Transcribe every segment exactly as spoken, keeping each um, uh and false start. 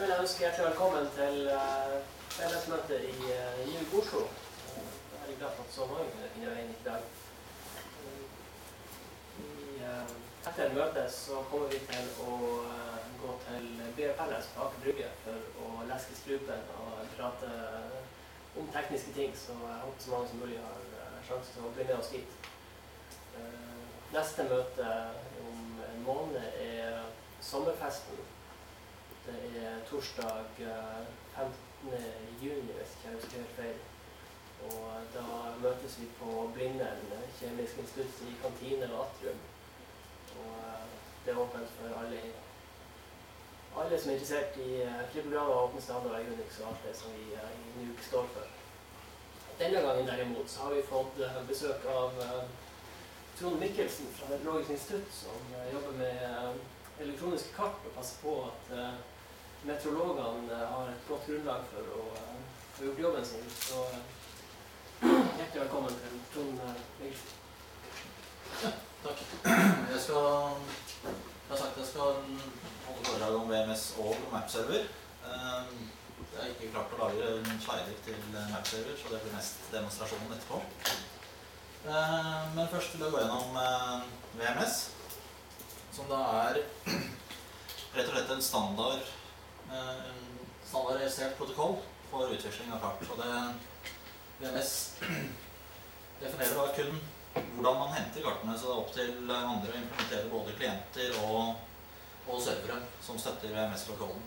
vil jeg ønske hjertelig velkommen til uh, fellesmøtet i uh, New Oslo. Uh, jeg er veldig glad for at så mange kunne finne veien i dag. Uh, i, uh, etter møtet så kommer vi til å uh, gå til Beer Palace på Aker Brygge for å leske strupen og prate uh, om tekniske ting, så jeg håper så mange som mulig har uh, sjanse til å bli med oss dit. Uh, neste møte om en måned er sommerfesten. Det er torsdag femtende juni, hvis jeg ikke husker helt feil. Og da møtes vi på Blindern, Kjemisk institutt i kantine og atrium. Og det er åpent for alle. Alle som er interessert i kryptografer, åpne standard, Unix og alt det som vi i Nuke står for. Denne gangen derimot så har vi fått besøk av Trond Mikkelsen fra Meteorologisk institutt, som jobber med elektroniske kart og passer på at uh, meteorologene uh, har et godt grunnlag for å uh, få gjort jobben sin. Så uh, hjertelig velkommen til Trond Mikkelsen. Ja, takk. Jeg skal, jeg har sagt jeg skal holde foredrag om V M S og MapServer. Uh, jeg har ikke klart å lage en slider til MapServer, så det blir mest demonstrasjonen etterpå. Uh, men først vil jeg gå gjennom uh, V M S. Som da er rett og slett en standard, en standardisert protokoll for utveksling av kart. Og det V M S definerer da kun hvordan man henter kartene, så det er opp til andre å implementere både klienter og, og servere som støtter V M S-protokollen.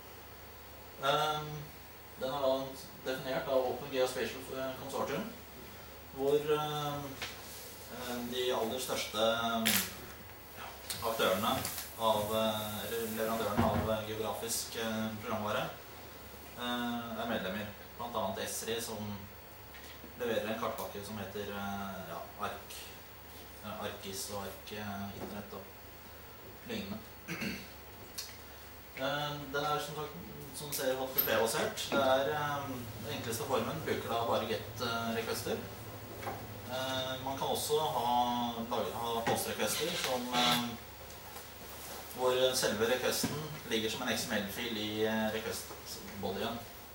Den er da definert av Open Geospatial Consortium, hvor de aller største aktørene av, eller leverandørene av geografisk programvare er medlemmer. Blant annet Esri, som leverer en kartpakke som heter ja, Ark, Arkis og Ark Internett og lignende. Den er som sagt, som ser H T T P-basert. Det er den enkleste formen, bruker da bare get-requester. Man kan også ha, ha post-requester som hvor selve requesten ligger som en X M L-fil i request-bodyen.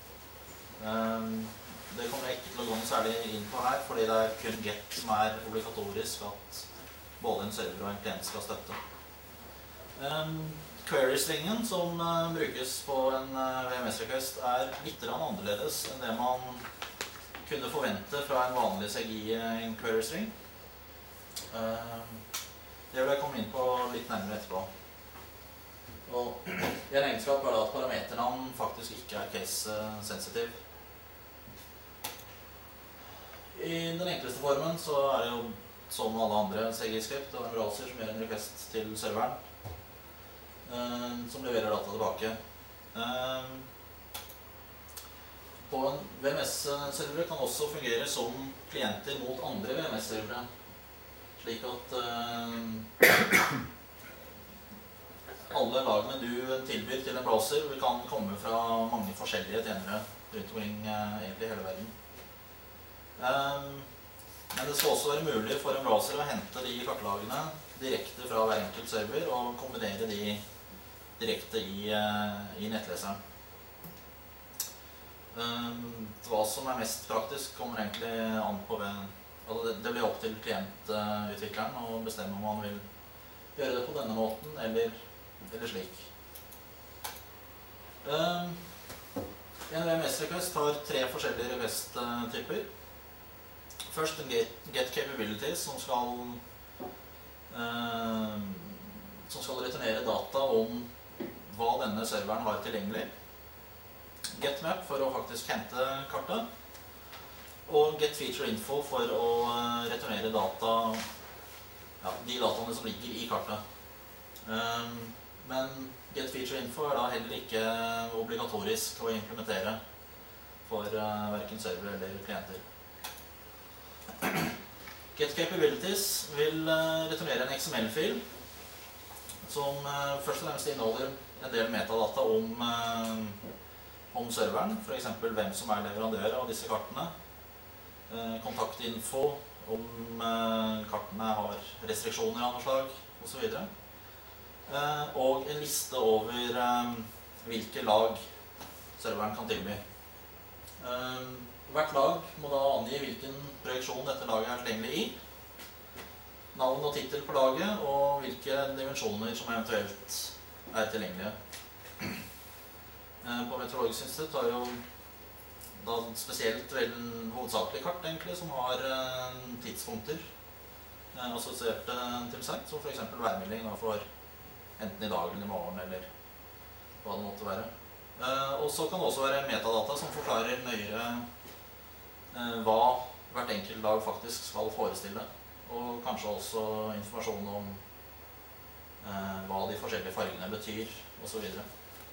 Det kommer jeg ikke til å gå noe særlig inn på her, fordi det er kun get som er obligatorisk at både en server og en klient skal støtte. Query-stringen som brukes på en V M S-request er litt annerledes enn det man kunne forvente fra en vanlig C G I i en query-string. Det vil jeg komme inn på litt nærmere etterpå. Og en egenskap er da at parameternavn faktisk ikke er case-sensitive. I den enkleste formen så er det jo som alle andre C G I-skript og en browser som gjør en request til serveren, som leverer data tilbake. På en V M S-server kan også fungere som klienter mot andre V M S-servere, slik at alle lagene du tilbyr til en browser kan komme fra mange forskjellige tjenere rundt omkring egentlig hele verden. Men det skal også være mulig for en browser å hente de kartlagene direkte fra hver enkelt server og kombinere de direkte i, i nettleseren. Hva som er mest praktisk kommer egentlig an på ved, altså det blir opp til klientutvikleren å bestemme om man vil gjøre det på denne måten eller eller slik. En V M S-request har tre forskjellige request-typer. Først en get, get capabilities som skal, uh, som skal returnere data om hva denne serveren har tilgjengelig. Get map for å faktisk hente kartet. Og get feature info for å returnere data, ja, de dataene som ligger i kartet. Um, Men get feature info er da heller ikke obligatorisk å implementere for uh, hverken server eller klienter. Get capabilities vil uh, returnere en X M L-fil som uh, først og fremst inneholder en del metadata om, uh, om serveren, for eksempel hvem som er leverandør av disse kartene, uh, kontaktinfo om uh, kartene har restriksjoner av noe slag, og så videre. Og en liste over hvilke lag serveren kan tilby. Um, hvert lag må da angi hvilken projeksjon dette laget er tilgjengelig i, navn og titel på laget, og hvilke dimensjoner som eventuelt er tilgjengelige. Uh, på Meteorologisk institutt har jo da spesielt vel hovedsakelig kart egentlig, som har uh, tidspunkter uh, assosiert uh, til seg, som for eksempel værmelding da, for enten i dag eller i morgen, eller hva det måtte være. Uh, og så kan det også være metadata som forklarer nøyere uh, hva hvert enkelt lag faktisk skal forestille, og kanskje også informasjon om uh, hva de forskjellige fargene betyr, og så videre.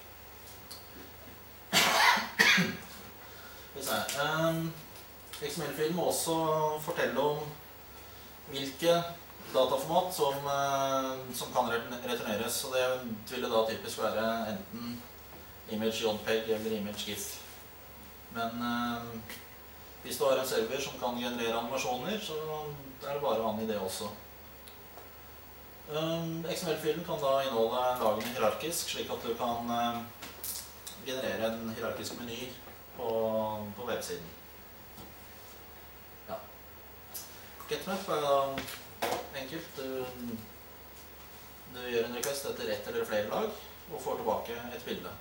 Um, X M L-filen må også fortelle om hvilke dataformat som, uh, som kan returneres, og det ville da typisk være enten image JPEG eller image GIF. Men uh, hvis du har en server som kan generere animasjoner, så er det bare å angi det også. Um, X M L-filen kan da inneholde lagene hierarkisk, slik at du kan uh, generere en hierarkisk meny på, på websiden. Ja. Getmap er da enkelt. Du, du gjør en request etter ett eller flere lag, og får tilbake et bilde.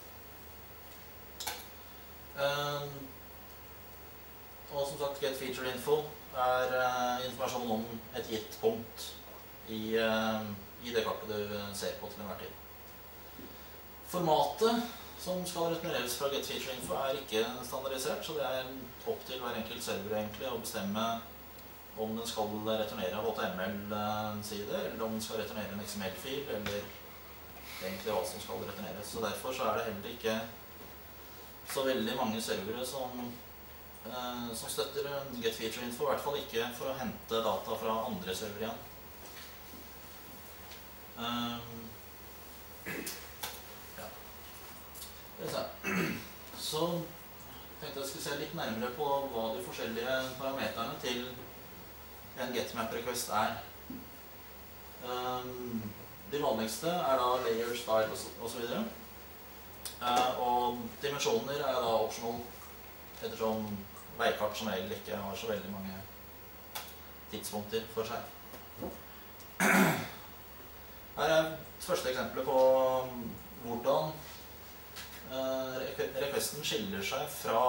Um, og som sagt, getFeatureInfo er uh, informasjon om et gitt punkt i, uh, i det kartet du ser på til enhver tid. Formatet som skal returneres fra getFeatureInfo er ikke standardisert, så det er opp til hver enkelt server egentlig å bestemme om den skal returnere H T M L-side, eller om den skal returnere en X M L-fil, eller egentlig hva som skal returneres. Så derfor så er det heller ikke så veldig mange servere som, eh, som støtter getFeatureInfo, i hvert fall ikke for å hente data fra andre servere igjen. Um, Så tenkte jeg skulle se litt nærmere på hva de forskjellige parameterne til en getmap-request er. Um, de vanligste er da layer, style og så videre. Uh, og dimensjoner er da optional, ettersom veikart som regel ikke har så veldig mange tidspunkter for seg. Her er første eksempel på hvordan Uh, requesten skiller seg fra,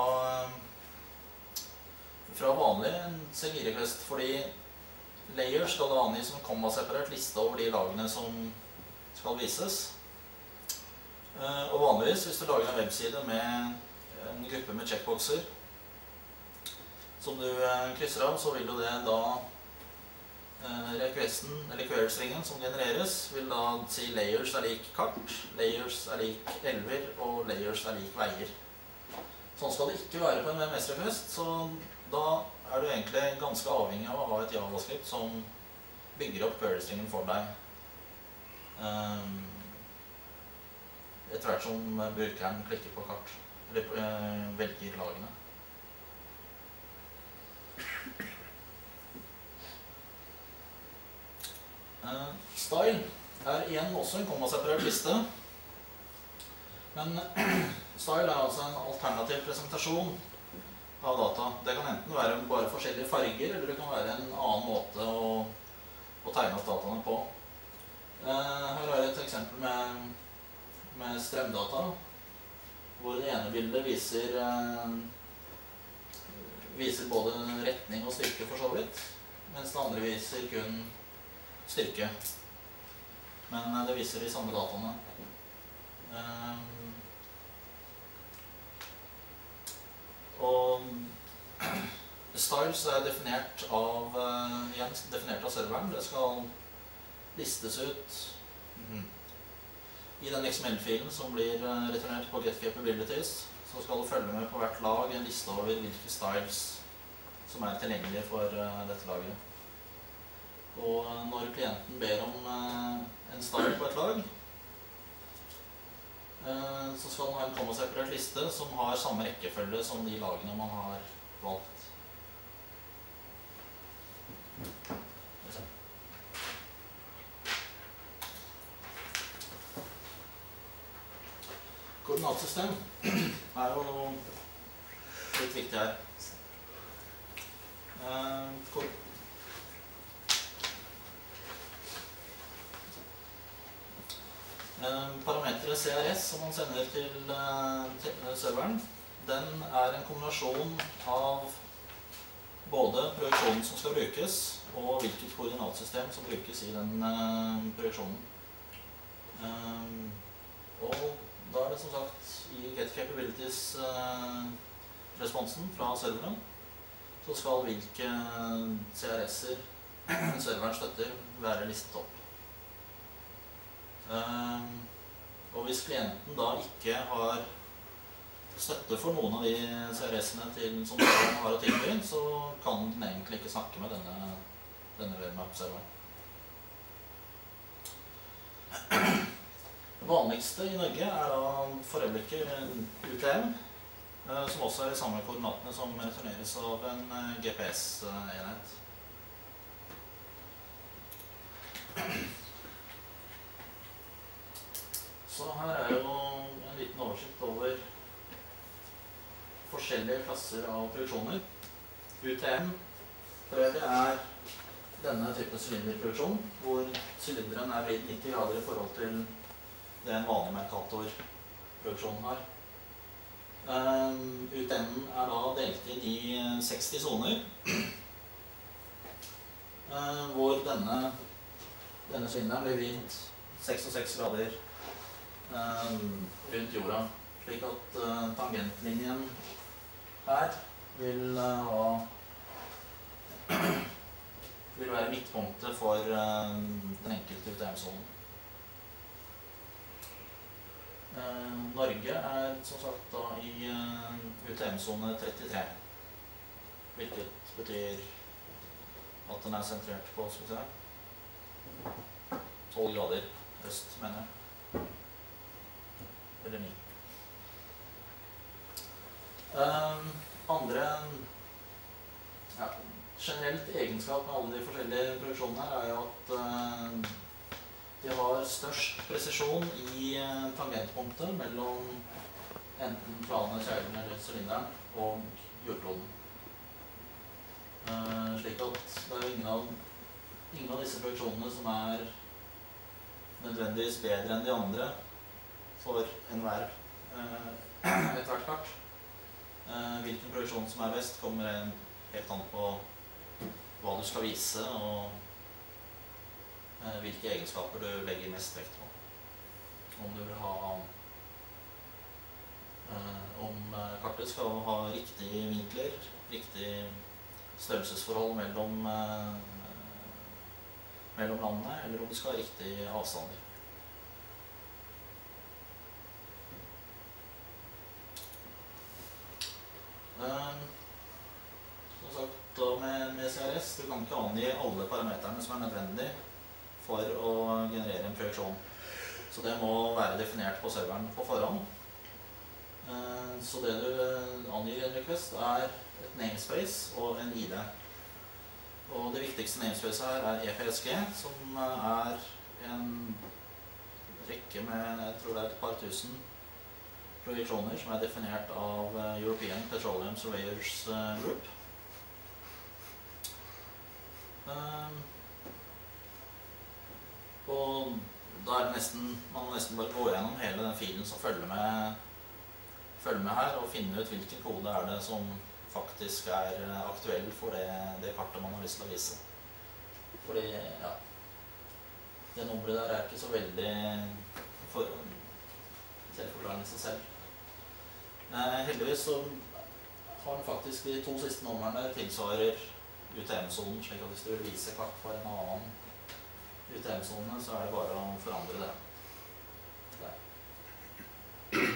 fra vanlig C G I-request, fordi layer skal da angi som en kommaseparert liste over de lagene som skal vises. Uh, og vanligvis, hvis du lager en webside med en gruppe med checkboxer som du uh, krysser av, så vil jo det da Uh, requesten, eller query-stringen som genereres, vil da si layers er lik kart, layers er lik elver, og layers er lik veier. Sånn skal det ikke være på en V M S-request, så da er du egentlig ganske avhengig av å ha et JavaScript som bygger opp query-stringen for deg. Um, etter hvert som brukeren klikker på kart, eller uh, velger lagene. Uh, style er igjen også en kommaseparert liste, men style er altså en alternativ presentasjon av data. Det kan enten være bare forskjellige farger, eller det kan være en annen måte å, å tegne opp dataene på. Uh, her har jeg et eksempel med, med strømdata, hvor det ene bildet viser, uh, viser både retning og styrke for så vidt, mens det andre viser kun styrke, men det viser de samme dataene. Um, og styles er definert av, uh, igjen, definert av serveren. Det skal listes ut mm, i den X M L-filen som blir uh, returnert på getCapabilities. Så skal du følge med på hvert lag en liste over hvilke styles som er tilgjengelige for uh, dette laget. Og når klienten ber om uh, en style på et lag, uh, så skal den ha en kommaseparert liste som har samme rekkefølge som de lagene man har valgt. koordinatsystem er jo litt viktig her. Uh, Parameteret C R S som man sender til, til serveren, den er en kombinasjon av både projeksjonen som skal brukes, og hvilket koordinatsystem som brukes i den uh, projeksjonen. Um, og da er det som sagt i Get Capabilities-responsen uh, fra serveren, så skal hvilke C R S-er serveren støtter være listet opp. Um, og hvis klienten da ikke har støtte for noen av de C R S-ene som serveren har å tilby, så kan den egentlig ikke snakke med denne, denne webmap-serveren. Det vanligste i Norge er da for øyeblikket U T M, som også er de samme koordinatene som returneres av en G P S-enhet. Så her er jo en liten oversikt over forskjellige klasser av projeksjoner. U T M for øvrig er denne typen sylinderprojeksjon, hvor sylinderen er vridd nitti grader i forhold til det en vanlig Mercator-projeksjon har. Um, U T M er da delt inn i seksti zoner, uh, hvor denne, denne sylinderen blir vridd sekstiseks grader um, rundt jorda, slik at uh, tangentlinjen her vil uh, ha vil være midtpunktet for uh, den enkelte U T M-zonen. Uh, Norge er som sagt da i uh, U T M-zone trettitre, hvilket betyr at den er sentrert på, skal vi se, tolv grader øst, mener jeg. Eller ni. Um, andre ja, generelt egenskap med alle de forskjellige projeksjonene her er jo at uh, de har størst presisjon i uh, tangentpunktet mellom enten planet, kjærlen eller sylinderen og jordkloden. Uh, slik at det er ingen av, ingen av disse projeksjonene som er nødvendigvis bedre enn de andre for enhver uh, et hvert kart. Uh, hvilken projeksjon som er best kommer en helt an på hva du skal vise og uh, hvilke egenskaper du legger mest vekt på. Om du vil ha uh, om uh, kartet skal ha riktige vinkler, riktig størrelsesforhold mellom, uh, mellom landene, eller om du skal ha riktige avstander. Um, som sagt, med, med C R S, du kan ikke angi alle parameterne som er nødvendige for å generere en projeksjon. Så det må være definert på serveren på forhånd. Uh, så det du angir i en request er et namespace og en I D. Og det viktigste namespace her er E P S G, som er en rekke med, jeg tror det er et par tusen projeksjoner som er definert av European Petroleum Surveyors Group. Um, og da er det nesten, man må nesten bare gå gjennom hele den filen som følger med, følger med her, og finne ut hvilken kode er det som faktisk er aktuell for det, det kartet man har lyst til å vise. Fordi, ja, det nummeret der er ikke så veldig for, selvforklarende seg selv. Eh, heldigvis så har den faktisk de to siste numrene tilsvarer U T M-zonen, slik at hvis du vil vise kart for en annen U T M-zone, så er det bare å forandre det. Der.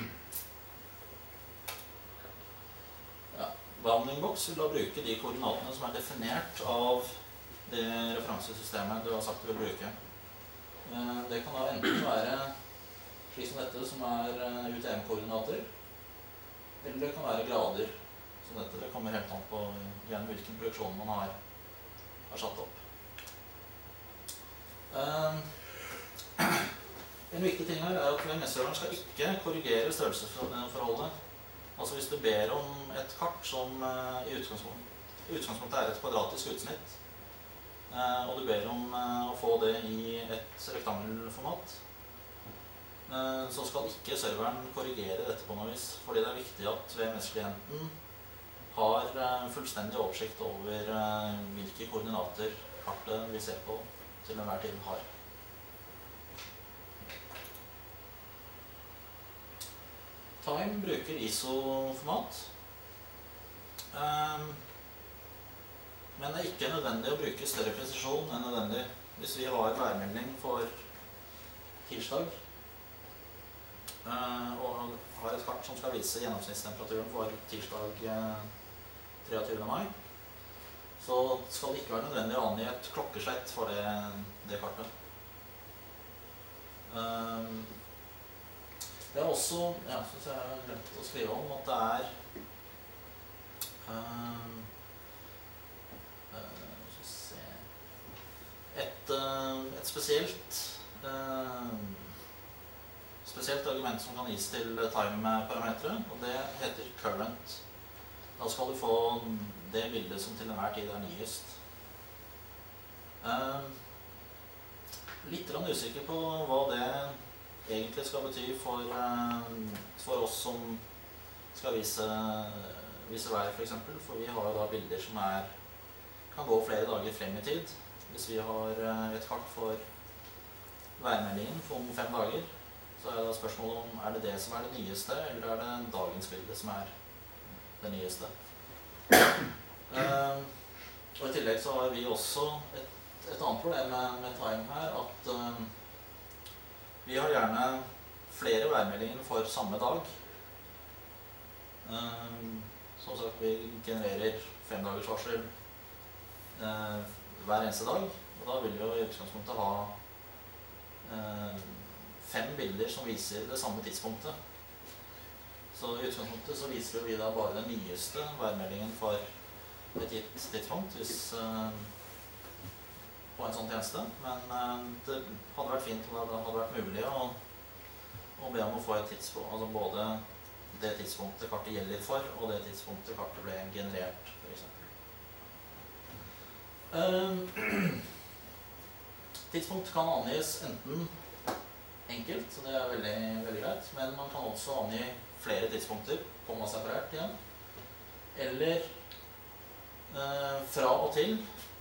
Ja, bounding box vil da bruke de koordinatene som er definert av det referansesystemet du har sagt du vil bruke. Eh, det kan da enten være slik som dette, som er U T M-koordinater, eller det kan være grader som dette. Det kommer helt an på igjen hvilken projeksjon man har, har satt opp. Um, En viktig ting her er at V M S-serveren skal ikke korrigere størrelsesforholdet. Altså hvis du ber om et kart som uh, i utgangspunktet, i utgangspunktet er et kvadratisk utsnitt, uh, og du ber om uh, å få det i et rektangelformat, uh, så skal ikke serveren korrigere dette på noe vis, fordi det er viktig at V M S-klienten har uh, fullstendig oversikt over uh, hvilke koordinater kartet vi ser på til enhver tid har. Time bruker I S O-format, um, men det er ikke nødvendig å bruke større presisjon enn nødvendig. Hvis vi har værmelding for tirsdag, uh, og har et kart som skal vise gjennomsnittstemperaturen for tirsdag uh, treogtyvende mai, så skal det ikke være nødvendig å angi et klokkeslett for det, det kartet. Um, Det er også, ja, synes jeg har glemt å skrive om, at det er uh, uh, se, et, uh, et spesielt, uh, spesielt argument som kan gis til time-parametret, og det heter current. Da skal du få det bildet som til enhver tid er nyest. Uh, litt usikker på hva det egentlig skal bety for, for oss som skal vise, vise vær for eksempel, for vi har jo da bilder som er, kan gå flere dager frem i tid. Hvis vi har et kart for værmeldingen for om fem dager, så er det spørsmålet om er det det som er det nyeste, eller er det dagens bilde som er det nyeste. Uh, og i tillegg så har vi også et, et annet problem med, med time her, at uh, vi har gjerne flere værmeldinger for samme dag. Um, som sagt, vi genererer fem dagers varsel uh, hver eneste dag, og da vil vi jo i utgangspunktet ha uh, fem bilder som viser det samme tidspunktet. Så i utgangspunktet så viser vi da bare den nyeste værmeldingen for et gitt tidspunkt, hvis uh, på en sånn tjeneste, men uh, det hadde vært fint om det hadde vært mulig å, å be om å få et tidspunkt, altså både det tidspunktet kartet gjelder for, og det tidspunktet kartet ble generert, for eksempel. Uh, tidspunkt kan angis enten enkelt, så det er veldig, veldig greit, men man kan også angi flere tidspunkter, komma separert igjen, eller uh, fra og til,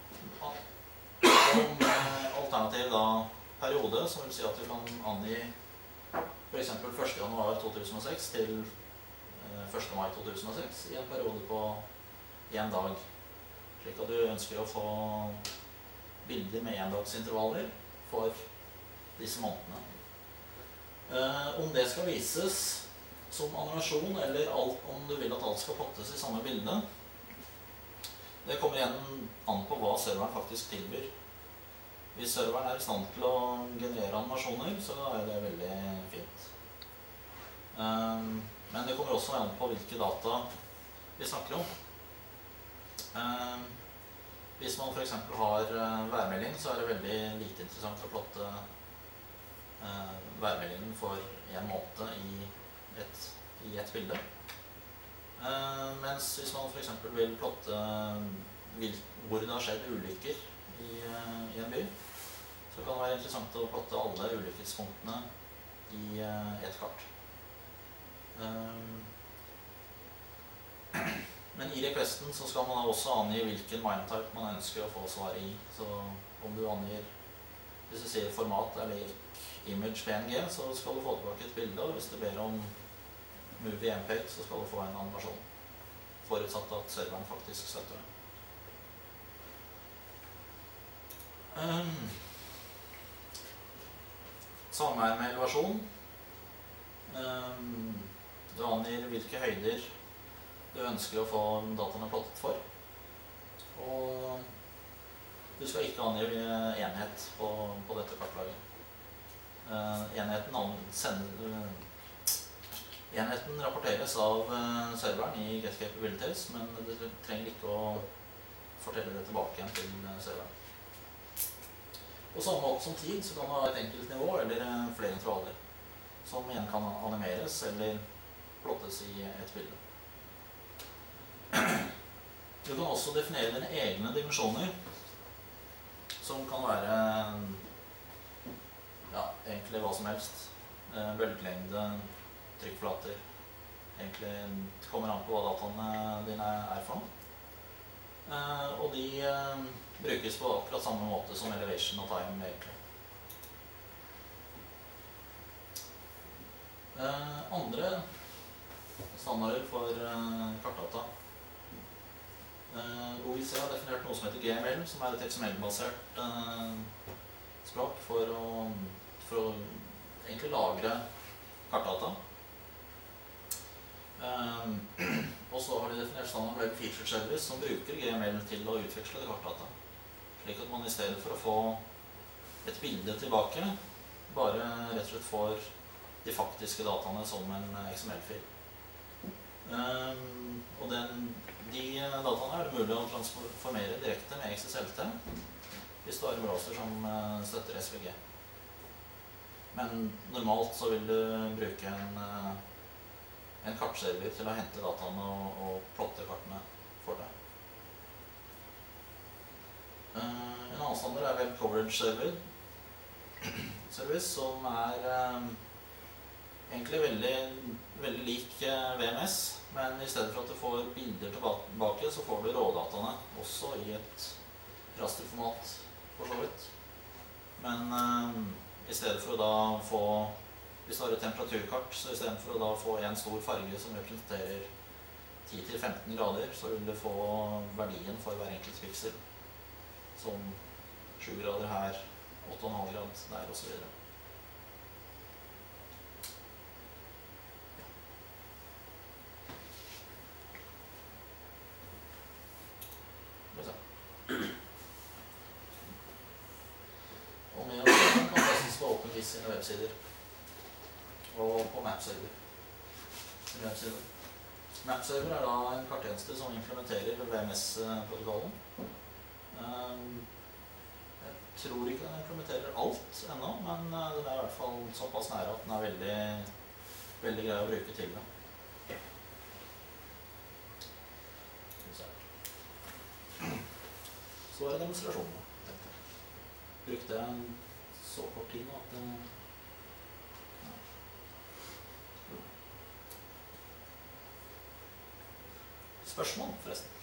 om eh, alternativ da periode, som vil si at du kan angi for eksempel første januar to tusen og seks til eh, første mai to tusen og seks i en periode på en dag, slik at du ønsker å få bilder med endagsintervaller for disse månedene. Eh, om det skal vises som animasjon, eller alt, om du vil at alt skal plottes i samme bilde, det kommer igjen an på hva serveren faktisk tilbyr. Hvis serveren er i stand til å generere animasjoner, så er det veldig fint. Um, men det kommer også an på hvilke data vi snakker om. Um, hvis man for eksempel har uh, værmelding, så er det veldig lite interessant å plotte uh, værmeldingen for en måned i et, i et bilde. Uh, mens hvis man for eksempel vil plotte uh, hvor det har skjedd ulykker i, uh, i en by, så kan det være interessant å plotte alle ulykkspunktene i uh, et kart. Um, men i requesten så skal man også angi hvilken MIME-type man ønsker å få svar i. Så om du angir, hvis du sier format er lik image P N G, så skal du få tilbake et bilde, og hvis du ber om movie M P E G, så skal du få en animasjon, forutsatt at serveren faktisk støtter det. Um, Samme er med elevasjon. Um, du angir hvilke høyder du ønsker å få dataene plottet for. Og du skal ikke angi enhet på, på dette kartlaget. Uh, enheten, sender, uh, enheten rapporteres av uh, serveren i Get Capabilities, men du trenger ikke å fortelle det tilbake igjen til uh, serveren. På samme måte som tid så kan du ha et enkelt nivå eller flere intervaller, som igjen kan animeres eller plottes i et bilde. Du kan også definere dine egne dimensjoner, som kan være ja, egentlig hva som helst. Bølgelengde, trykkflater. Egentlig kommer an på hva dataene dine er for noe. Og de brukes på akkurat samme måte som elevation og time egentlig. Andre standarder for kartdata. O I C har definert noe som heter G M L, som er et X M L-basert språk for å, for å egentlig lagre kartdata. Og så har de definert standard Web Feature Service, som bruker G M L til å utveksle kartdata. Slik at man i stedet for å få et bilde tilbake, bare rett og slett får de faktiske dataene som en X M L-fil. Og den De dataene er det mulig å transformere direkte med X S L T hvis du har en browser som støtter S V G. Men normalt så vil du bruke en, en kartserver til å hente dataene og, og plotte kartene for deg. En annen standard er Web Coverage Server, service, som er egentlig veldig, veldig lik V M S. Men i stedet for at du får bilder tilbake, så får du rådataene også i et rasterformat for så vidt. Men eh, i stedet for å da få, hvis du har et temperaturkart, så i stedet for å da få en stor farge som representerer ti til femten grader, så vil du få verdien for hver enkelt piksel. Som sju grader her, åtte komma fem grad der og så videre. Og med oss kan du nesten slå opp en viss sine websider. Og på MapServer. Websider. MapServer er da en karttjeneste som implementerer V M S-protokollen. Jeg tror ikke den implementerer alt ennå, men den er i hvert fall såpass nære at den er veldig, veldig grei å bruke til det. Så er det demonstrasjonen. Brukte jeg så kort tid nå at det... Ja. Spørsmål, forresten.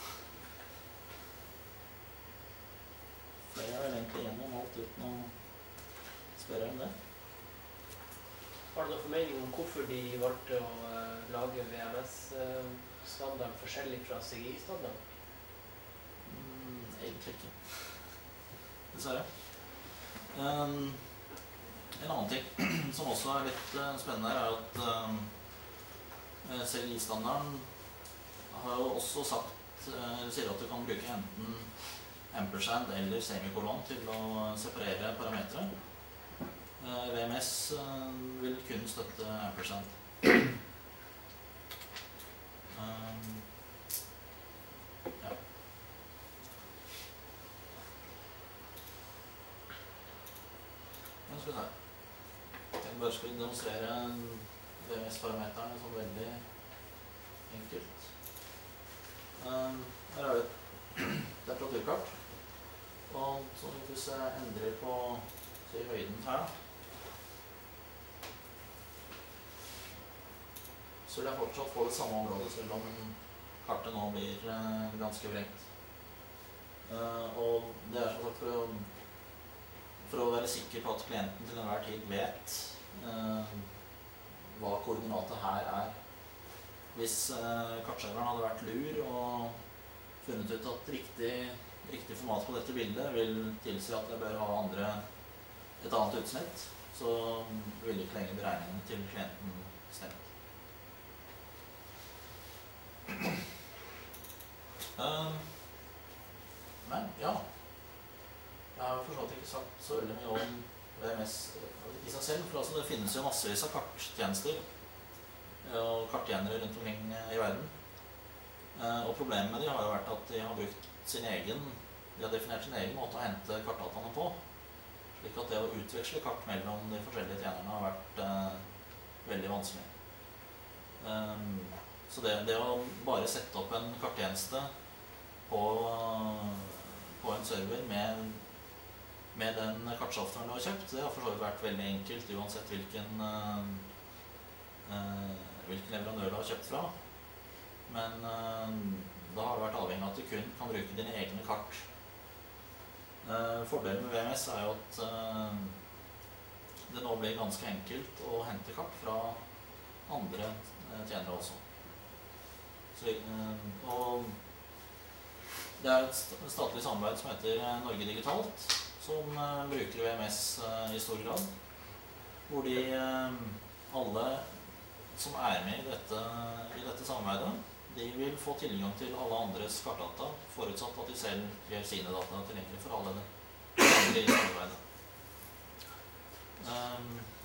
For jeg er vel egentlig gjennom alt uten å spørre om det. Har du noen formening om hvorfor de valgte å lage V M S-standard forskjellig fra C G I-standard? Mm, egentlig ikke. Dessverre. Um, en annen ting som også er litt uh, spennende her, er at um, C G I-standarden har jo også sagt, uh, sier at du kan bruke enten ampersand eller semikolon til å separere parametre. Uh, V M S uh, vil kun støtte ampersand. Um, ja. Skal vi se. Jeg bare skal demonstrere V M S-parameterne som veldig enkelt. Um, her er det et temperaturkart. Og så hvis jeg endrer på se, høyden her, så vil jeg fortsatt få det samme området, selv om kartet nå blir uh, ganske vrengt. Uh, og det er som sagt for å For å være sikker på at klienten til enhver tid vet eh, hva koordinatet her er. Hvis eh, kartserveren hadde vært lur og funnet ut at riktig, riktig format på dette bildet vil tilsi at jeg bør ha andre, et annet utsnitt, så vil ikke lenger beregningene til klienten stemme. Uh, men ja. Jeg har forstått ikke sagt så veldig mye om V M S i seg selv, for altså det finnes jo massevis av karttjenester og karttjenere rundt omkring i verden. Og problemet med de har jo vært at de har brukt sin egen, de har definert sin egen måte å hente kartdataene på, Slik at det å utveksle kart mellom de forskjellige tjenerne har vært eh, veldig vanskelig. Um, så det, det å bare sette opp en karttjeneste på, på en server med, med den kartsoftwaren du har kjøpt, det har for så vidt vært veldig enkelt uansett hvilken, uh, uh, hvilken leverandør du har kjøpt fra. Men uh, da har det vært avhengig av at du kun kan bruke dine egne kart. Uh, fordelen med V M S er jo at uh, det nå blir ganske enkelt å hente kart fra andre uh, tjenere også. Så, uh, og det er et statlig samarbeid som heter Norge Digitalt, som uh, bruker V M S uh, i stor grad, hvor de uh, alle som er med i dette, i dette samarbeidet, de vil få tilgang til alle andres kartdata, forutsatt at de selv gjør sine data tilgjengelig for alle andre i samarbeidet. Um,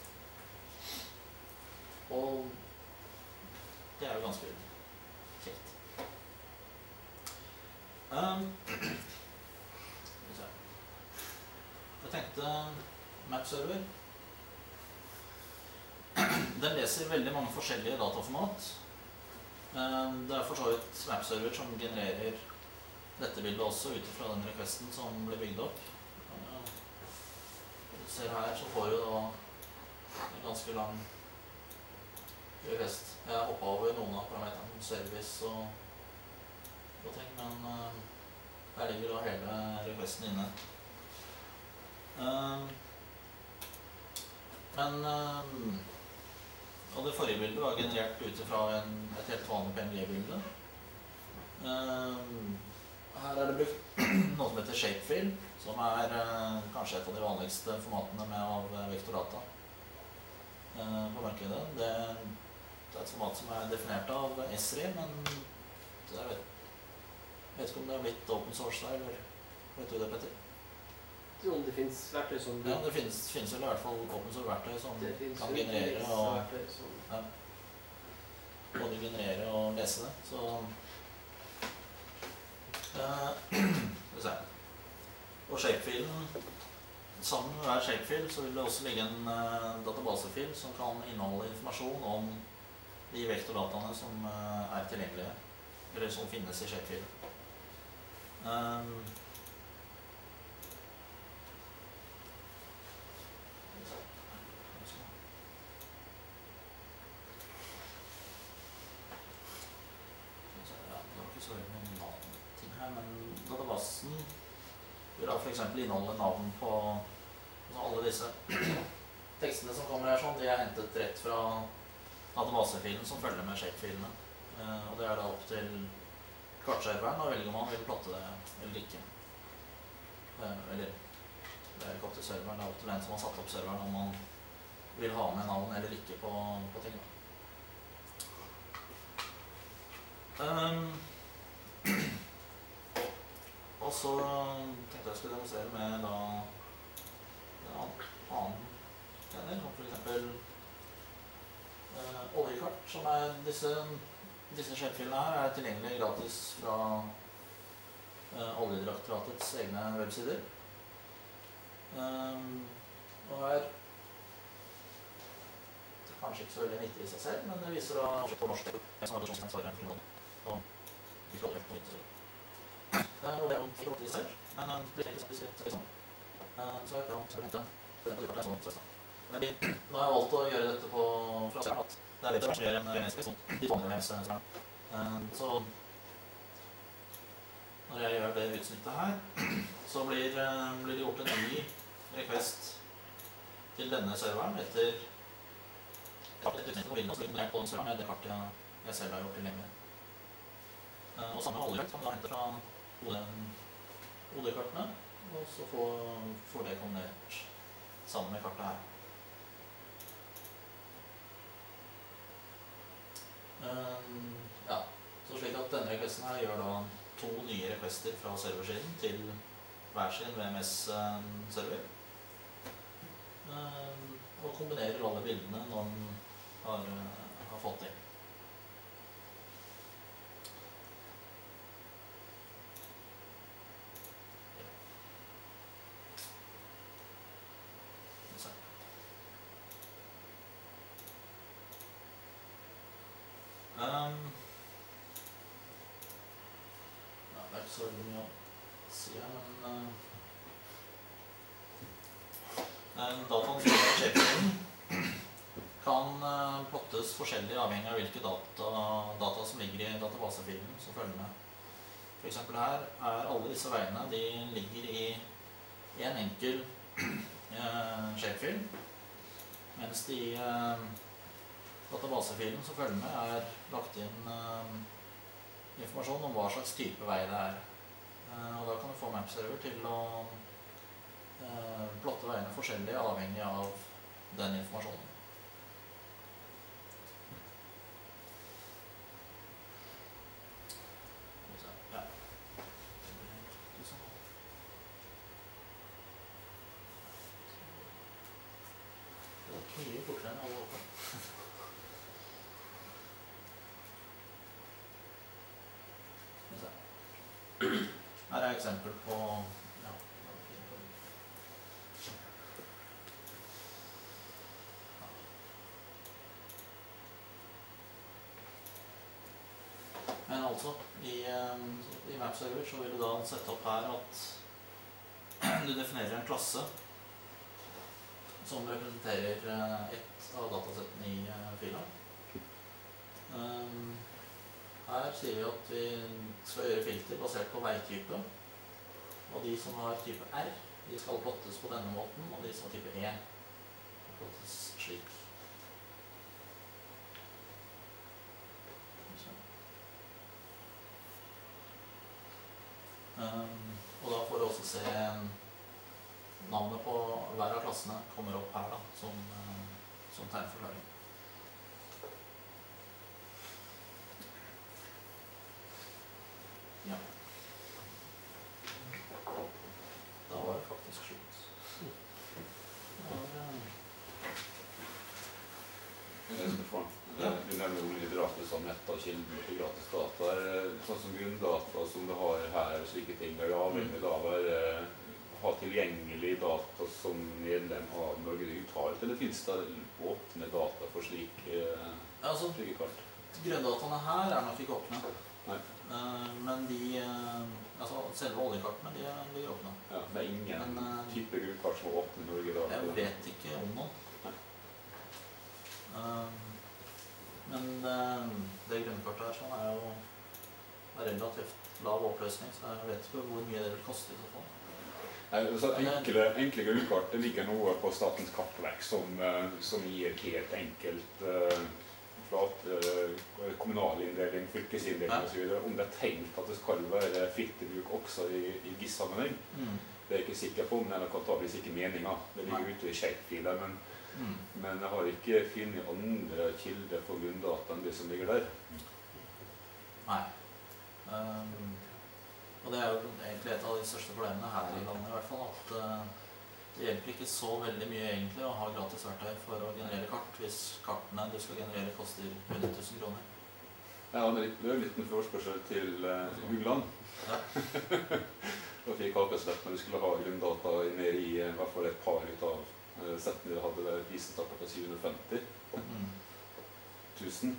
og det er jo ganske kjekt. Um, jeg tenkte MapServer. Den leser veldig mange forskjellige dataformat. Det er for så vidt MapServer som genererer dette bildet også ut fra den requesten som ble bygd opp. Du ser her så får du da en ganske lang request. Jeg har hoppet over noen av parametrene som service og, og ting, men uh, her ligger da hele requesten inne. Uh, men uh, Og det forrige bildet var generert ut fra en, et helt vanlig P N G-bilde. Uh, her er det brukt noe som heter Shapefill, som er uh, kanskje et av de vanligste formatene med av vektordata uh, på markedet. Det, det er et format som er definert av Esri, men jeg vet, vet ikke om det har blitt open source der, eller vet du det, Petter? Om det finnes verktøy som... Ja, det finnes, finnes vel i hvert fall open source verktøy som kan generere og, som... ja, både generere og lese det, så uh, skal vi se. Og shapefilen, sammen med hver shapefil så vil det også ligge en uh, databasefil som kan inneholde informasjon om de vektordataene som uh, er tilgjengelige, eller som finnes i shapefilen. Um, Databasen vil da for eksempel inneholde navn på alle disse tekstene som kommer her, sånn, de er hentet rett fra databasefilen som følger med shapefilene. Eh, og det er da opp til kartserveren å velge om man vil plotte det eller ikke. Eh, eller, det er ikke opp til serveren, det er opp til den som har satt opp serveren om man vil ha med navn eller ikke på, på tingene. Um, Og så tenkte jeg skulle demonstrere med da en annen tjener, som for eksempel eh, oljekart, som er disse, disse skjellfilene her er tilgjengelig gratis fra eh, Oljedirektoratets egne websider. Um, og her det er kanskje ikke så veldig nyttig i seg selv, men det viser da på norsk som hadde sånn svaret for noen, og vi får det på nytt. Og det er jo ikke godt i seg, men det blir ikke sånn sånn. Så jeg kan hente den på sånn sånn. Men nå har jeg valgt å gjøre dette på fra serveren at det er litt som gjør en menneske sånn de vanlige serveren. Så når jeg gjør det utsnittet her, så blir, blir det gjort en ny request til denne serveren etter et utsnitt på Windows, så på den serveren med det kartet jeg selv har gjort tilgjengelig. Og samme oljekart kan da hente fra O D-kartene, og så får, får det kombinert sammen med kartet her. Um, ja, så slik at denne requesten her gjør da to nye requester fra serversiden til hver sin V M S-server. Um, og kombinerer alle bildene når den har, har fått til. Um, ja, det er ikke så veldig mye å si her, men uh, dataen som er shapefilen kan uh, plottes forskjellig avhengig av hvilke data, data som ligger i databasefilen som følger med. For eksempel her er alle disse veiene, de ligger i en enkel uh, shapefil, mens de uh, databasefilen som følger med er lagt inn uh, informasjon om hva slags type vei det er. Uh, og da kan du få MapServer til å uh, plotte veiene forskjellig avhengig av den informasjonen. Ja. Det var mye fortere enn alle åpne. Her er eksempel på ja, men altså i, i MapServer så vil du da sette opp her at du definerer en klasse som representerer ett av datasettene i fila. Her sier vi at vi skal gjøre filter basert på veitype, og de som har type R, de skal plottes på denne måten, og de som har type E plottes slik. Um, og da får du også se navnet på hver av klassene kommer opp her da, som, som tegnforklaring. Ja. Da var det faktisk slutt. Ja. Du nevner olje gratis som nett av kilden til gratis data. Sånn som grunndata som du har her, slike ting, er det avhengig av å ha tilgjengelig data som medlem av Norge Digitalt, eller finnes det åpne data for slike, altså, slike kart? Grunndataene her er nok ikke åpne. Nei. Men de, altså selve oljekartene, de ligger åpne. Ja, det er ingen men, type grunnkart som er åpne i Norge i dag? Jeg vet ikke om noen. Nei. Men det, det grunnkartet her sånn er jo er relativt lav oppløsning, så jeg vet ikke hvor mye det vil koste i så fall. Nei, så enkle, enkle grunnkart, det ligger noe på Statens kartverk som, som gir helt enkelt uh, flat, uh, kommunalinndeling, fylkesinndeling og så videre. Om det er tenkt at det skal være fritt i bruk også i, i G I S-sammenheng, mm. det er jeg ikke sikker på, men jeg kan ta hvis ikke meningen. Det ligger ute i shapefiler, men, mm. men jeg har ikke funnet andre kilder for grunndata enn det som ligger der. Nei. Um, og det er jo egentlig et av de største problemene her i landet i hvert fall, at uh, det hjelper ikke så veldig mye egentlig å ha gratis verktøy for å generere kart, hvis kartene du skal generere koster hundre tusen kroner. Jeg hadde litt, litt med forespørsel til uh, Googland. Ja. Da fikk Akerslepp når vi skulle ha grunndata ned i uh, hvert fall et par ut av uh, settene vi hadde der prisen startet på syv hundre og femti tusen.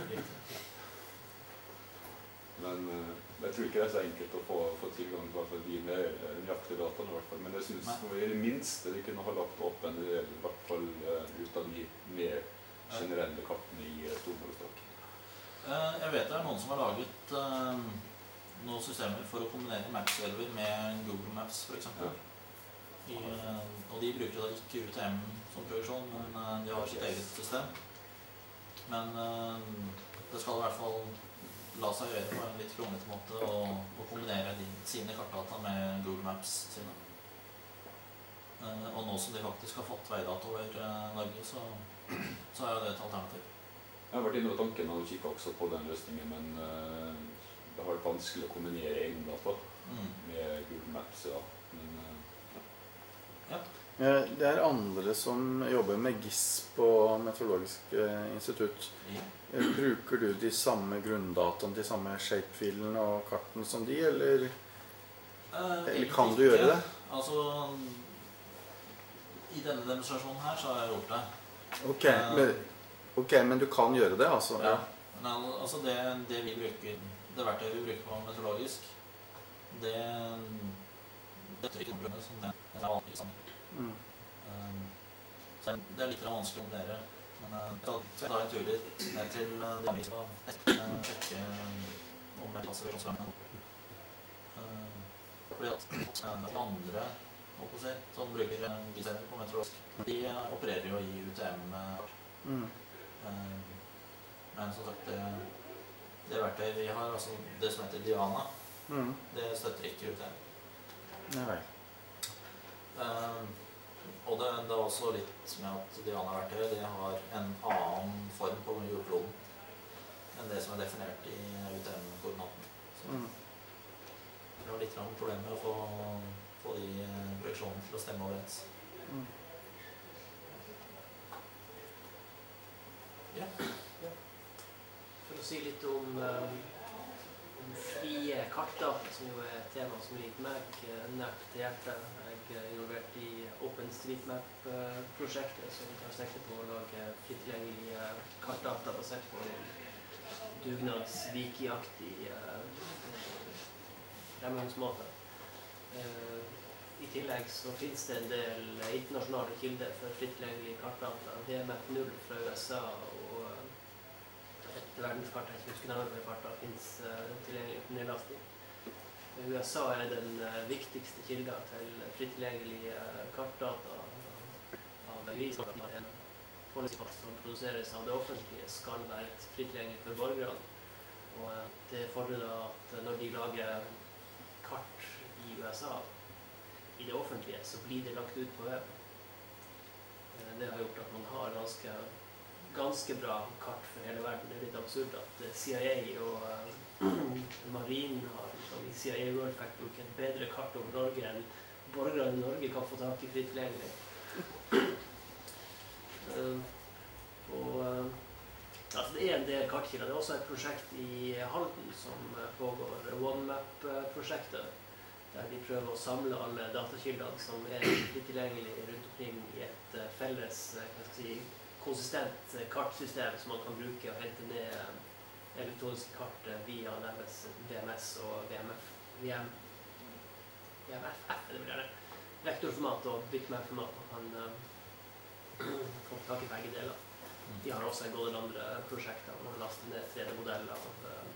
Men uh, jeg tror ikke det er så enkelt å få, få tilgang til hvert fall de med nøyaktige dataene i hvert fall. Men jeg synes i det minste de kunne ha lagt opp en del, i hvert fall uh, ut av de mer generelle kartene i uh, Stormålstak. Uh, jeg vet det er noen som har laget uh, noen systemer for å kombinere MapServer med Google Maps for eksempel. Ja. I, uh, og de bruker da ikke U T M som produksjon, men uh, de har sitt eget system. Men uh, det skal i hvert fall la seg gjøre på en litt kronete måte og, og kombinere de, sine kartdata med Google Maps sine. Uh, og nå som de faktisk har fått veidata over uh, Norge, så, så er det et alternativ. Jeg har vært inne på tanken og kikket også på den løsningen, men uh, det har vært vanskelig å kombinere egne data mm. med Google Maps, ja. Men, uh, ja. ja. Det er andre som jobber med G I S på Meteorologisk institutt. Ja. Bruker du de samme grunndataene, de samme shapefilene og kartene som de, eller, eh, eller kan du gjøre det? Altså, i denne demonstrasjonen her så har jeg gjort det. Ok, men, okay, men du kan gjøre det, altså? Ja. Men altså det, det vi bruker, det verktøyet vi bruker på meteorologisk, det det er ikke det som det er vanlig sammen. Mm. Um, så det er litt vanskelig å kombinere. Men uh, så tar jeg en tur litt ned til uh, de andre som uh, sjekke uh, om det passer også. Uh, fordi at uh, andre holdt på å si, som bruker uh, G-serier på meteorologisk, de uh, opererer jo i U T M. Uh, Mm. uh, men som sagt, det, det verktøyet vi har, altså det som heter Diana, Mm. det støtter ikke U T M. Nei vel. Uh, og det, det er også litt med at Diana-verktøyet det har en annen form på jordkloden enn det som er definert i U T M-koordinaten. Så Mm. det var litt grann problem med å få, få de projeksjonene til å stemme overens. Mm. Ja. Ja. For å si litt om, um, om frie kartdata, som jo er et tema som ligger meg uh, nært til hjertet. Jeg er involvert i OpenStreetMap-prosjektet, som tar sikte på å lage fritt tilgjengelige kartdata basert på dugnads-wiki-aktig uh, fremgangsmåte. Uh, I tillegg så finnes det en del internasjonale kilder for fritt tilgjengelige kartdata. V M F null fra U S A og et verdenskart, jeg ikke husker nærmere karta, finnes uh, tilgjengelig på nedlasting. U S A er den uh, viktigste kilden til fritt tilgjengelige uh, kartdata av gris. En policypass som produseres av det offentlige skal være fritt tilgjengelig for borgerne. Og uh, det fordrer da at når de lager kart i U S A i det offentlige, så blir det lagt ut på web. Uh, det har gjort at man har ganske ganske bra kart for hele verden. Det er litt absurd at C I A og uh, Marinen har liksom, i C I A World Factbook et bedre kart over Norge enn borgerne i Norge kan få tak i fritt tilgjengelig. uh, og uh, altså det er en del kartkilder. Det er også et prosjekt i Halden som uh, pågår, OneMap-prosjektet, der de prøver å samle alle datakildene som er fritt tilgjengelig rundt omkring i et uh, felles uh, hva skal jeg si, konsistent kartsystem som man kan bruke og hente ned elektroniske kart via nærmest V M S og V M F. V M, V M F, er det vel gjerne. Vektorformat og bitmap-format. Man kan uh, få tak i begge deler. De har også en god del andre prosjekter. Man laster ned tre D-modeller av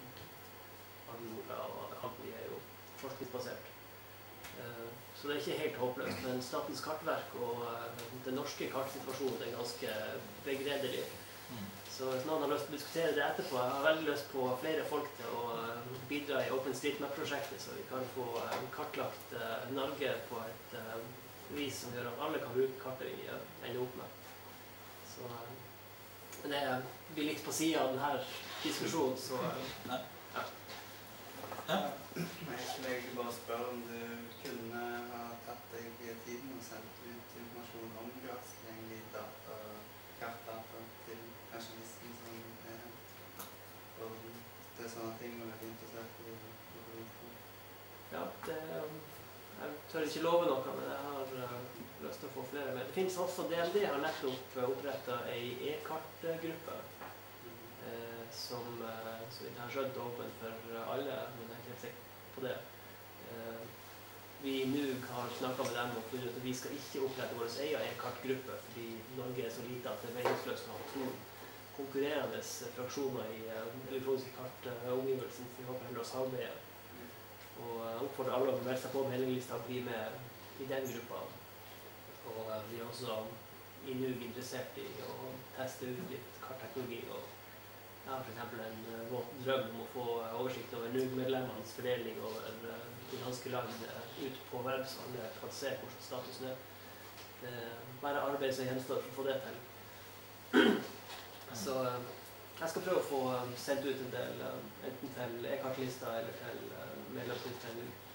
uh, Aurora og alt de er jo forskningsbasert. Uh, Så det er ikke helt håpløst, men Statens kartverk og uh, den norske kartsituasjonen er ganske begredelig. Mm. Så hvis noen har lyst til å diskutere det etterpå, jeg har veldig lyst på flere folk til å uh, bidra i OpenStreetMap-prosjektet, så vi kan få uh, kartlagt uh, Norge på et uh, vis som gjør at alle kan bruke kartet vi uh, ender opp med. Så uh, men det blir litt på siden av denne diskusjonen, så uh, ja. Ja. Jeg skulle egentlig bare spørre om du kunne ha tatt deg tiden og sendt ut informasjon om gratis tilgjengelig data, kartdata til pensjonisten som er for det er sånne ting og er veldig interessert i å info. Ja, det, jeg tør ikke love noe, men jeg har uh, lyst til å få flere med. Det finnes også, D N D har nettopp opprettet en e-kartgruppe eh, som, uh, så vidt jeg har skjønt, er åpen for alle, men jeg er ikke helt sikker på det. Eh, vi i NUG har snakket med dem og funnet ut at vi skal ikke opprette vår egen e-kartgruppe, fordi Norge er så lite at det er meningsløst å ha to konkurrerende fraksjoner i uh, elektroniske kartomgivelsen, for vi håper heller å samarbeide. Og jeg oppfordrer alle å melde seg på mailinglista og bli med i den gruppa. Og uh, vi er også i NUG interessert i å teste ut litt kartteknologi. Og jeg har for eksempel en uh, våt drøm om å få uh, oversikt over NUG-medlemmenes fordeling over uh, det ganske land uh, ut på web, så alle kan se hvordan statusen er. Det er bare arbeid som gjenstår for å få det til. Så uh, jeg skal prøve å få um, sendt ut en del, um, enten til e-kartlista eller til uh, medlemslista i NUG.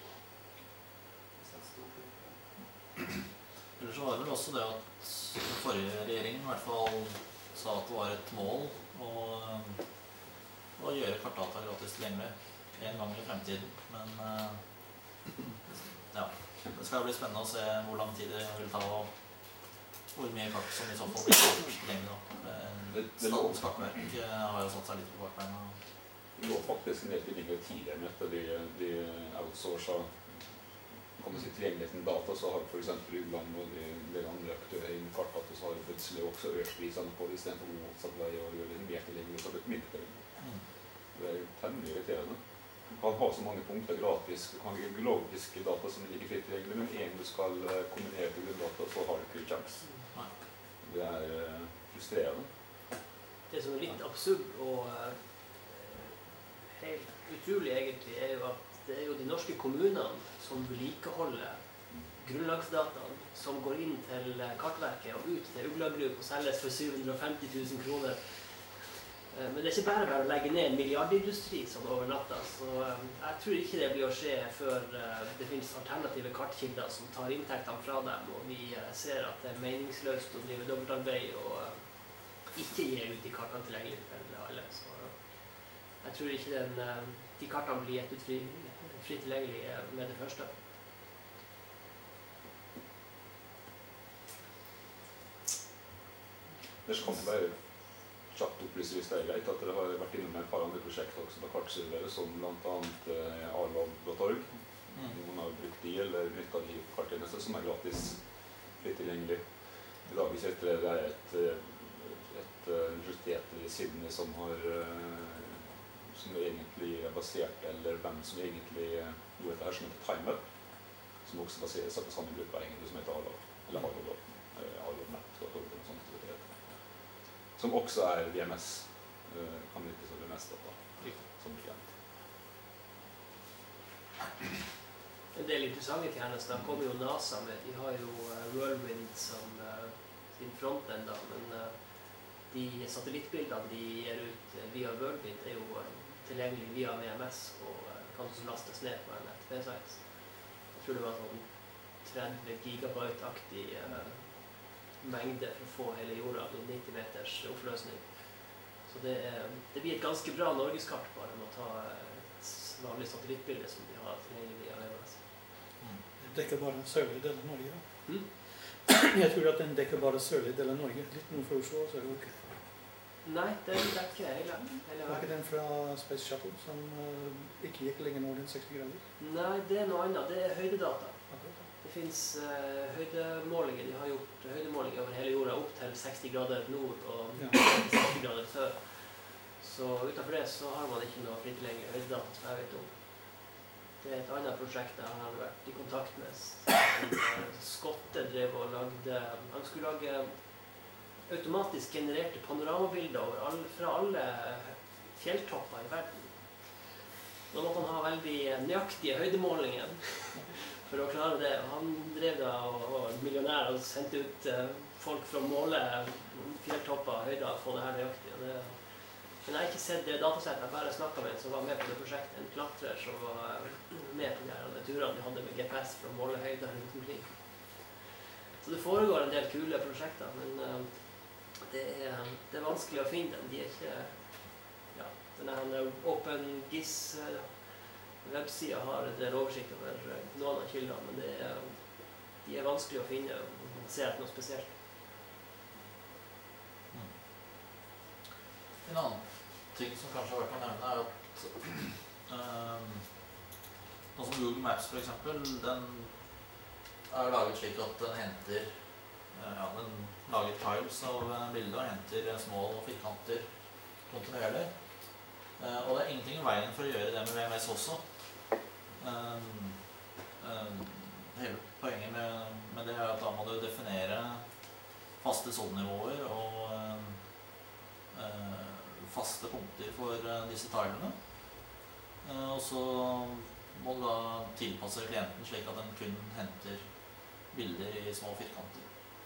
Ellers så var det vel også det at den forrige regjeringen i hvert fall sa at det var et mål å, å gjøre kartdata gratis tilgjengelig en gang i fremtiden. Men ja, det skal bli spennende å se hvor lang tid det vil ta å hvor mye kart som i så fall blir tilgjengelig da. Statens kartverk har jo satt seg litt på bakbeina. Det lå faktisk en del tilgjengelig tidligere med at de, de outsourcet kan man si tilgjengeligheten data, så har for eksempel Ugland og de, de andre aktører innen kartdata, så har det plutselig også økt prisene på det i stedet for motsatt vei og gjøre det mer tilgjengelig, så har det blitt mindre tilgjengelig. Mm. Det er temmelig irriterende. Du kan ha så mange punkter gratis, du kan ha geologiske data som ligger fritt tilgjengelig, men en du skal kombinere til grunndata, så har du ikke kjans. Det er uh, frustrerende. Det som er litt absurd og uh, helt utrolig egentlig, er jo at det er jo de norske kommunene som vedlikeholder grunnlagsdataen, som går inn til kartverket og ut til Uglagruv og selges for syv hundre og femti tusen kroner. Men det er ikke bare bare å legge ned en milliardindustri sånn over natta, så jeg tror ikke det blir å skje før det finnes alternative kartkilder som tar inntektene fra dem, og vi ser at det er meningsløst å drive dobbeltarbeid og ikke gi ut de kartene tilgjengelig til alle. Så jeg tror ikke den, de kartene blir gitt ut fri, fri tilgjengelig med det første. Det kan bare kjapt opplyse hvis det er greit at dere har vært innom et par andre prosjekter også på kartservere, som blant annet eh, arlov punkt org. Mm. Noen har brukt de eller nyttet de på karttjenester som er gratis, fritt tilgjengelig. I dag hvis det er et, et universitet i Sydney som har som egentlig er basert, eller hvem som egentlig gjorde dette her som heter TimeUp, som også baserer seg på samme gruppe egentlig som heter Arlov, eller Arlov, Arlov Map, og sånt. Som også er V M S, kan vi ikke så V M S-data, som klient. En del interessante tjenester kommer jo NASA med. De har jo Whirlwind som sin frontend, da, men de satellittbildene de gir ut via Whirlwind er jo tilgjengelig via V M S og kan også lastes ned på en F T P-site. Jeg tror det var sånn tretti gigabyte-aktig uh, mengde for å få hele jorda i nitti meters oppløsning. Så det, er, det blir et ganske bra norgeskart bare med å ta et vanlig satellittbilde som de har tilgjengelig via V M S. Mm. Det dekker bare en sørlig del av Norge, da. Mm? Jeg tror at den dekker bare sørlig del av Norge. Litt nord for Oslo, så er det ok. Nei, den dekker hele, hele Var ikke den fra Space Shuttle som uh, ikke gikk lenger nord enn seksti grader? Nei, det er noe annet. Det er høydedata. Akkurat. Det finnes uh, høydemålinger. De har gjort høydemålinger over hele jorda opp til seksti grader nord og Ja. seksti grader sør. Så utenfor det så har man ikke noe fritilgjengelig høydedata som jeg vet om. Det er et annet prosjekt der han har vært i kontakt med. En skotte drev og lagde, han skulle lage automatisk genererte panoramabilder over alle, fra alle fjelltopper i verden. Nå måtte han ha veldig nøyaktige høydemålinger for å klare det. Han drev da og var millionær og sendte ut uh, folk for å måle fjelltopper og høyder og få det her nøyaktig. Det, men jeg har ikke sett det datasettet, jeg bare snakket med en som var med på det prosjektet, en klatrer som var med på de her turene de hadde med G P S for å måle høyder rundt omkring. Så det foregår en del kule prosjekter, men uh, det, er, det er vanskelig å finne dem. De er ikke, ja, denne OpenGIS websida har en del oversikt over noen av kildene, men det er, de er vanskelig å finne og se etter noe spesielt. Mm. En annen ting som kanskje har vært å nevne er at um, noe som Google Maps for eksempel, den er laget slik at den henter ja, den lager tiles av bildet og henter små firkanter kontinuerlig. Uh, og det er ingenting i veien for å gjøre det med V M S også. Um, um, hele poenget med, med det er at da må du definere faste sonenivåer og um, uh, faste punkter for uh, disse tilene. Uh, og så må du da tilpasse klienten slik at den kun henter bilder i små firkanter.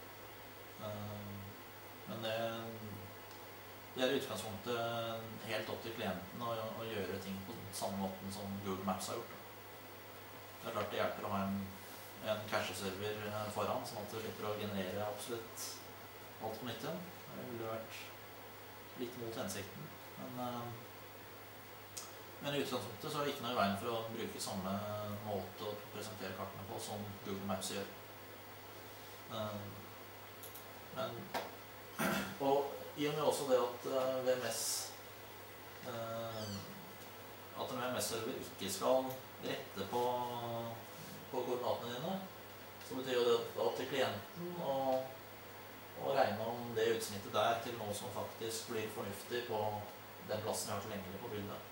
Men det, det er i utgangspunktet helt opp til klienten å, å gjøre ting på samme måten som Google Maps har gjort. Det er klart det hjelper å ha en, en cache-server foran, sånn at du slipper å generere absolutt alt på nytt igjen. Det ville vært litt mot hensikten. Men, men i utgangspunktet så er det ikke noe i veien for å bruke samme måte å presentere kartene på som Google Maps gjør. Men, og i og med også det at uh, V M S uh, at en V M S-server ikke skal rette på, på koordinatene dine, så betyr jo det at til klienten og, og regne om det utsnittet der til noe som faktisk blir fornuftig på den plassen jeg har tilgjengelig på bildet.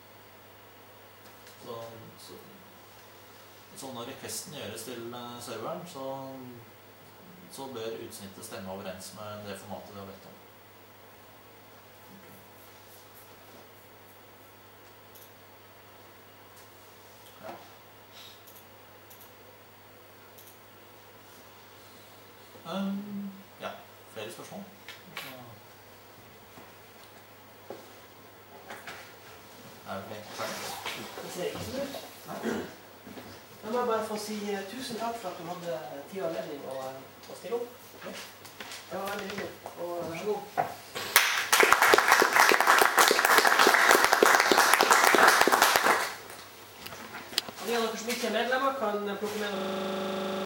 Så, så, så når requesten gjøres til serveren, så, så bør utsnittet stemme overens med det formatet vi har bedt om. Ja. Um, ja, flere spørsmål? Er det ferdig? Det ser ikke sånn ut. Da må jeg bare få si uh, tusen takk for at du hadde tid og anledning å, å stille opp. Ja. Det var veldig hyggelig. Og vær så god. Og de av dere som ikke er medlemmer kan plukke med